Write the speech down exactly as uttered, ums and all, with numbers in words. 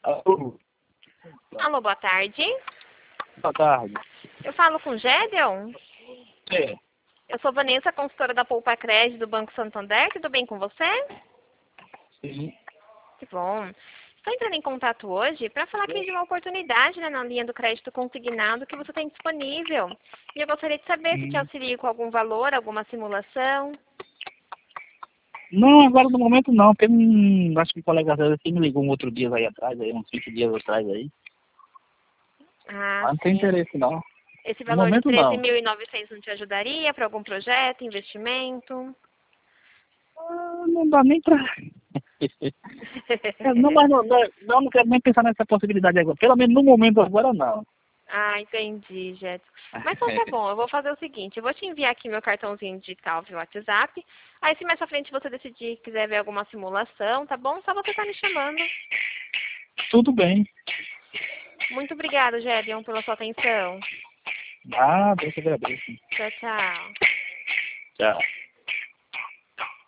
Alô, Alô, boa tarde. boa tarde. Eu falo com o Gédeon. É, Eu sou Vanessa, consultora da Poupa Crédito do Banco Santander. Tudo bem com você? sim. Que bom. Estou entrando em contato hoje para falar aqui de uma oportunidade, né, na linha do crédito consignado que você tem disponível. E eu gostaria de saber se te Hum. auxilio com algum valor, alguma simulação. Não, agora no momento não, porque hum, acho que o colega assim me ligou um outro dia aí atrás, aí, uns cinco dias atrás aí. Ah, Mas não tem sim. interesse não. Esse No valor de momento treze não. mil e novecentos não te ajudaria para algum projeto, investimento? Ah, não dá nem pra. É, não, mas não, não, não, não quero nem pensar nessa possibilidade agora. Pelo menos no momento agora não. Ah, entendi, Jéssica. Mas então tá bom, eu vou fazer o seguinte, eu vou te enviar aqui meu cartãozinho digital via WhatsApp. Aí se mais pra frente você decidir, quiser ver alguma simulação, tá bom? Só você tá me chamando. Tudo bem. Muito obrigada, Gédeon, pela sua atenção. Ah, Deus te agradeço. Tchau, tchau. Tchau.